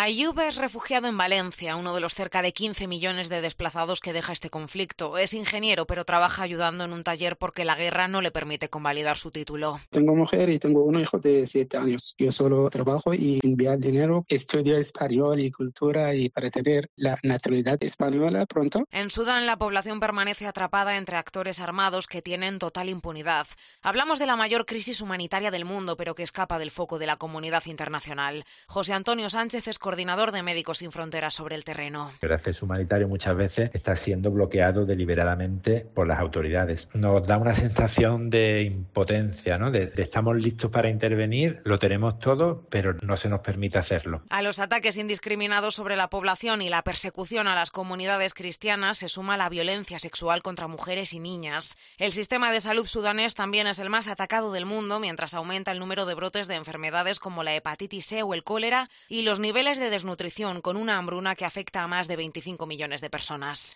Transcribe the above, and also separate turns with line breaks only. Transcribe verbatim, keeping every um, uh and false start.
Ayub es refugiado en Valencia, uno de los cerca de quince millones de desplazados que deja este conflicto. Es ingeniero, pero trabaja ayudando en un taller porque la guerra no le permite convalidar su título.
Tengo mujer y tengo un hijo de siete años. Yo solo trabajo y envío dinero. Estudio español y cultura y para tener la nacionalidad española pronto.
En Sudán, la población permanece atrapada entre actores armados que tienen total impunidad. Hablamos de la mayor crisis humanitaria del mundo, pero que escapa del foco de la comunidad internacional. José Antonio Sánchez es coordinador de Médicos Sin Fronteras sobre el terreno.
El acceso humanitario muchas veces está siendo bloqueado deliberadamente por las autoridades. Nos da una sensación de impotencia, ¿no? De, de estamos listos para intervenir, lo tenemos todo, pero no se nos permite hacerlo.
A los ataques indiscriminados sobre la población y la persecución a las comunidades cristianas se suma la violencia sexual contra mujeres y niñas. El sistema de salud sudanés también es el más atacado del mundo, mientras aumenta el número de brotes de enfermedades como la hepatitis C o el cólera y los niveles de desnutrición, con una hambruna que afecta a más de veinticinco millones de personas.